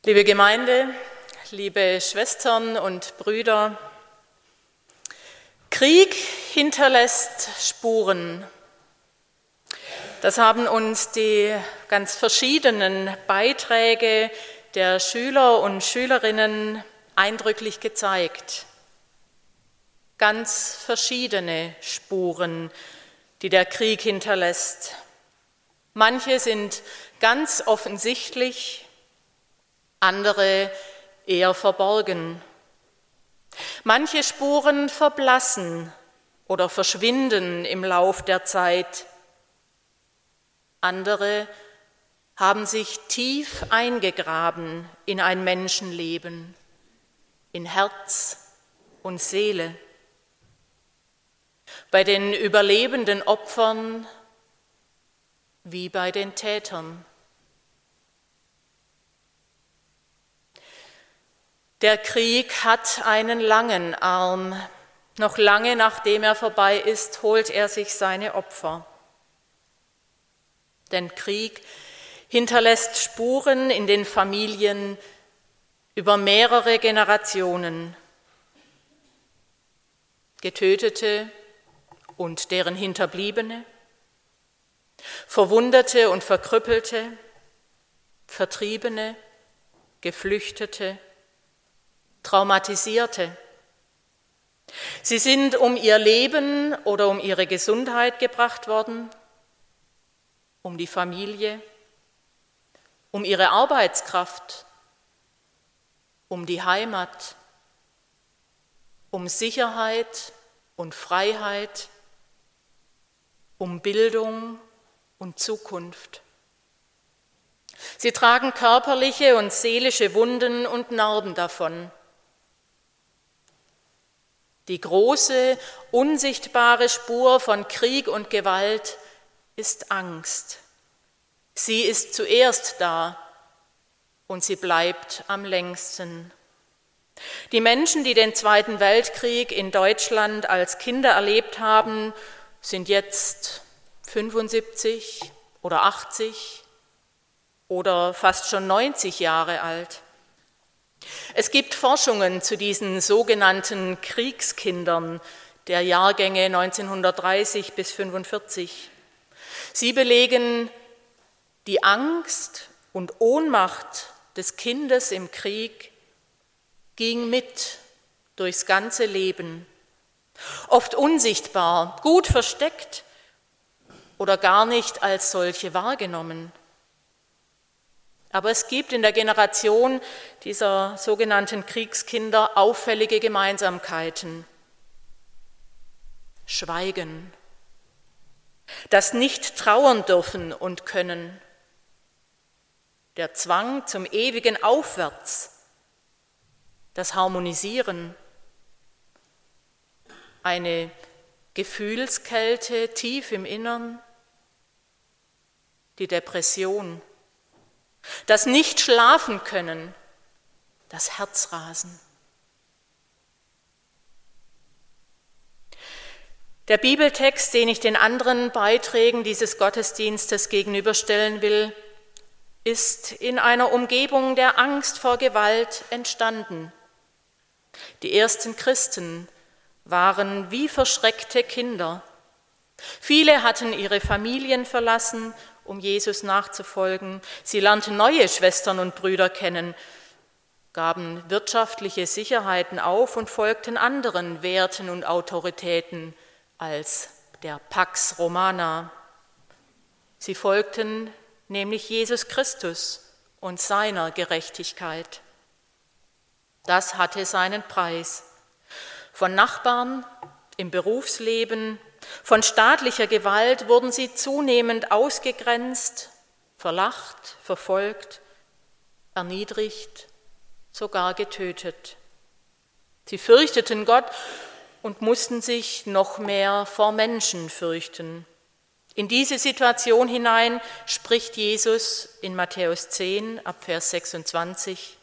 Liebe Gemeinde, liebe Schwestern und Brüder, Krieg hinterlässt Spuren. Das haben uns die ganz verschiedenen Beiträge der Schüler und Schülerinnen eindrücklich gezeigt. Ganz verschiedene Spuren, die der Krieg hinterlässt. Manche sind ganz offensichtlich, andere eher verborgen. Manche Spuren verblassen oder verschwinden im Lauf der Zeit. Andere haben sich tief eingegraben in ein Menschenleben, in Herz und Seele. Bei den überlebenden Opfern wie bei den Tätern. Der Krieg hat einen langen Arm. Noch lange nachdem er vorbei ist, holt er sich seine Opfer. Denn Krieg hinterlässt Spuren in den Familien über mehrere Generationen. Getötete und deren Hinterbliebene, Verwundete und Verkrüppelte, Vertriebene, Geflüchtete, Traumatisierte. Sie sind um ihr Leben oder um ihre Gesundheit gebracht worden, um die Familie, um ihre Arbeitskraft, um die Heimat, um Sicherheit und Freiheit, um Bildung und Zukunft. Sie tragen körperliche und seelische Wunden und Narben davon. Die große, unsichtbare Spur von Krieg und Gewalt ist Angst. Sie ist zuerst da und sie bleibt am längsten. Die Menschen, die den Zweiten Weltkrieg in Deutschland als Kinder erlebt haben, sind jetzt 75 oder 80 oder fast schon 90 Jahre alt. Es gibt Forschungen zu diesen sogenannten Kriegskindern der Jahrgänge 1930 bis 1945. Sie belegen, die Angst und Ohnmacht des Kindes im Krieg ging mit durchs ganze Leben, oft unsichtbar, gut versteckt oder gar nicht als solche wahrgenommen. Aber es gibt in der Generation dieser sogenannten Kriegskinder auffällige Gemeinsamkeiten. Schweigen, das nicht trauern dürfen und können, der Zwang zum ewigen Aufwärts, das Harmonisieren, eine Gefühlskälte tief im Innern, die Depression, das Nicht-Schlafen-Können, das Herzrasen. Der Bibeltext, den ich den anderen Beiträgen dieses Gottesdienstes gegenüberstellen will, ist in einer Umgebung der Angst vor Gewalt entstanden. Die ersten Christen waren wie verschreckte Kinder. Viele hatten ihre Familien verlassen, um Jesus nachzufolgen. Sie lernten neue Schwestern und Brüder kennen, gaben wirtschaftliche Sicherheiten auf und folgten anderen Werten und Autoritäten als der Pax Romana. Sie folgten nämlich Jesus Christus und seiner Gerechtigkeit. Das hatte seinen Preis. Von Nachbarn im Berufsleben, von staatlicher Gewalt wurden sie zunehmend ausgegrenzt, verlacht, verfolgt, erniedrigt, sogar getötet. Sie fürchteten Gott und mussten sich noch mehr vor Menschen fürchten. In diese Situation hinein spricht Jesus in Matthäus 10 ab Vers 26: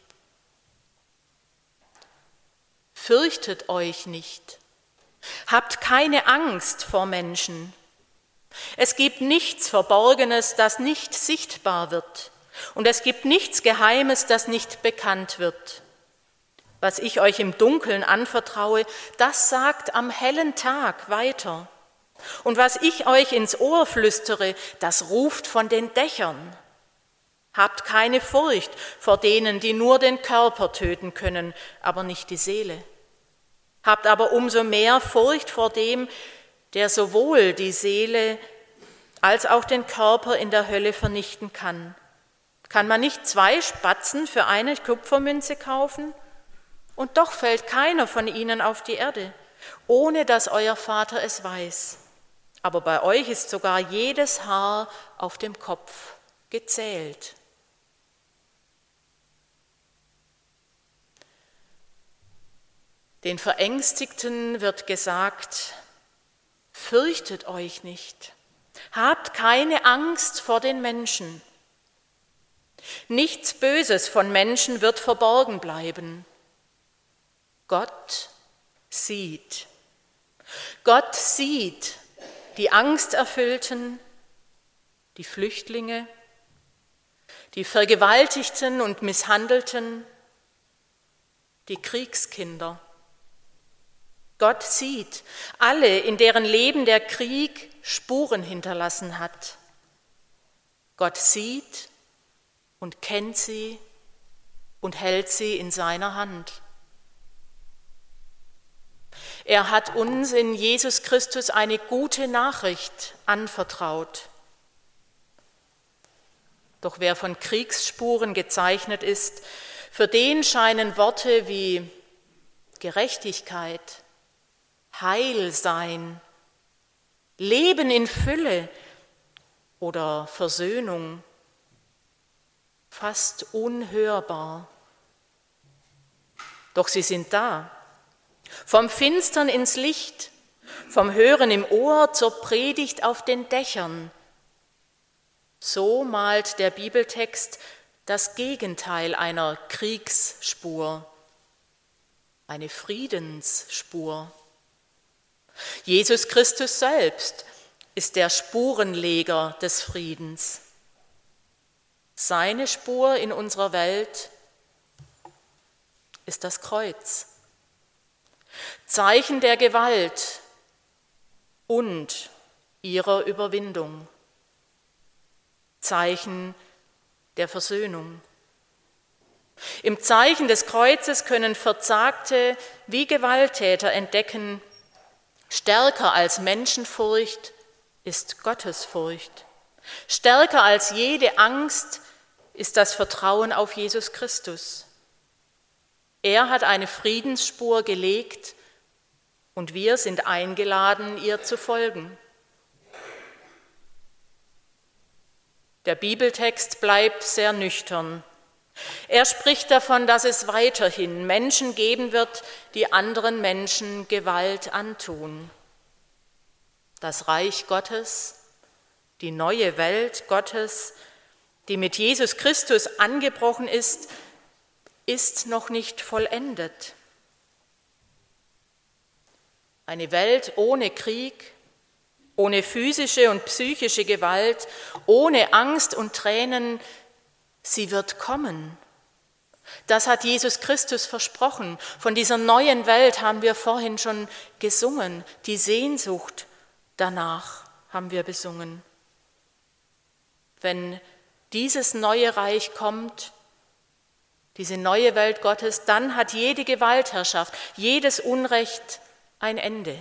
Fürchtet euch nicht, habt keine Angst vor Menschen. Es gibt nichts Verborgenes, das nicht sichtbar wird, Und es gibt nichts Geheimes, das nicht bekannt wird. Was ich euch im Dunkeln anvertraue, das sagt am hellen Tag weiter. Und was ich euch ins Ohr flüstere, das ruft von den Dächern. Habt keine Furcht vor denen, die nur den Körper töten können, aber nicht die Seele. Habt aber umso mehr Furcht vor dem, der sowohl die Seele als auch den Körper in der Hölle vernichten kann. Kann man nicht 2 Spatzen für eine Kupfermünze kaufen? Und doch fällt keiner von ihnen auf die Erde, ohne dass euer Vater es weiß. Aber bei euch ist sogar jedes Haar auf dem Kopf gezählt. Den Verängstigten wird gesagt: Fürchtet euch nicht, habt keine Angst vor den Menschen. Nichts Böses von Menschen wird verborgen bleiben. Gott sieht. Gott sieht die Angsterfüllten, die Flüchtlinge, die Vergewaltigten und Misshandelten, die Kriegskinder. Gott sieht alle, in deren Leben der Krieg Spuren hinterlassen hat. Gott sieht und kennt sie und hält sie in seiner Hand. Er hat uns in Jesus Christus eine gute Nachricht anvertraut. Doch wer von Kriegsspuren gezeichnet ist, für den scheinen Worte wie Gerechtigkeit, Heilsein, Leben in Fülle oder Versöhnung fast unhörbar. Doch sie sind da. Vom Finstern ins Licht, vom Hören im Ohr zur Predigt auf den Dächern. So malt der Bibeltext das Gegenteil einer Kriegsspur, eine Friedensspur. Jesus Christus selbst ist der Spurenleger des Friedens. Seine Spur in unserer Welt ist das Kreuz. Zeichen der Gewalt und ihrer Überwindung. Zeichen der Versöhnung. Im Zeichen des Kreuzes können Verzagte wie Gewalttäter entdecken, stärker als Menschenfurcht ist Gottesfurcht. Stärker als jede Angst ist das Vertrauen auf Jesus Christus. Er hat eine Friedensspur gelegt und wir sind eingeladen, ihr zu folgen. Der Bibeltext bleibt sehr nüchtern. Er spricht davon, dass es weiterhin Menschen geben wird, die anderen Menschen Gewalt antun. Das Reich Gottes, die neue Welt Gottes, die mit Jesus Christus angebrochen ist, ist noch nicht vollendet. Eine Welt ohne Krieg, ohne physische und psychische Gewalt, ohne Angst und Tränen, sie wird kommen. Das hat Jesus Christus versprochen. Von dieser neuen Welt haben wir vorhin schon gesungen. Die Sehnsucht danach haben wir besungen. Wenn dieses neue Reich kommt, diese neue Welt Gottes, dann hat jede Gewaltherrschaft, jedes Unrecht ein Ende.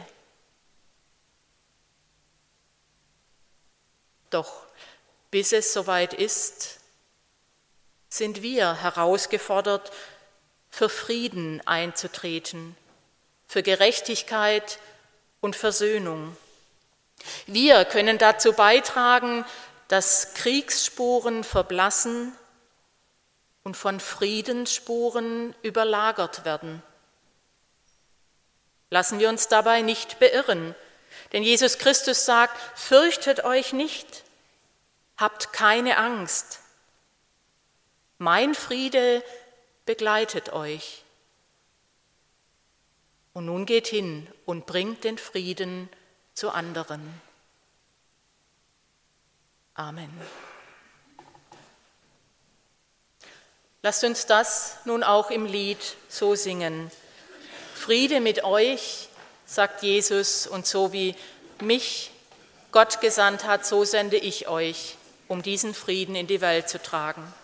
Doch bis es soweit ist, sind wir herausgefordert, für Frieden einzutreten, für Gerechtigkeit und Versöhnung. Wir können dazu beitragen, dass Kriegsspuren verblassen und von Friedensspuren überlagert werden. Lassen wir uns dabei nicht beirren, denn Jesus Christus sagt: Fürchtet euch nicht, habt keine Angst. Mein Friede begleitet euch. Und nun geht hin und bringt den Frieden zu anderen. Amen. Lasst uns das nun auch im Lied so singen. Friede mit euch, sagt Jesus, und so wie mich Gott gesandt hat, so sende ich euch, um diesen Frieden in die Welt zu tragen.